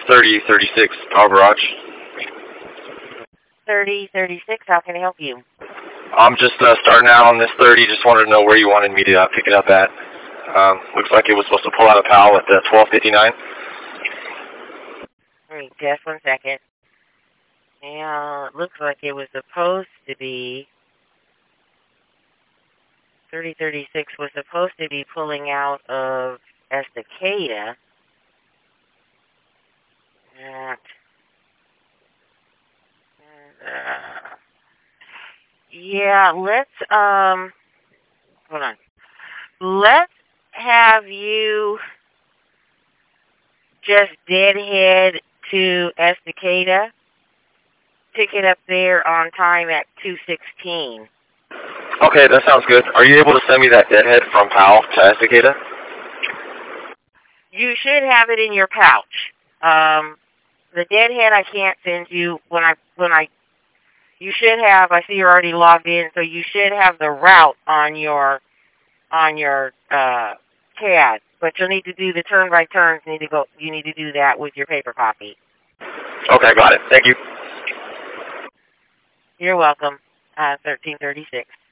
3036 Power Garage. 3036, how can I help you? I'm just starting out on this 30. Just wanted to know where you wanted me to pick it up at. Looks like it was supposed to pull out of PAL at 12:59. Wait, just 1 second. Yeah, it looks like it was supposed to be 3036 was supposed to be pulling out of Estacada. Yeah, let's hold on. Let's have you just deadhead to Estacada. Pick it up there on time at 2:16. Okay, that sounds good. Are you able to send me that deadhead from PAL to Estacada? You should have it in your pouch. The deadhead I can't send you you should have. I see you're already logged in, so you should have the route on your CAD. But you'll need to do the turn by turns. You need to do that with your paper copy. Okay, got it. Thank you. You're welcome. 1336.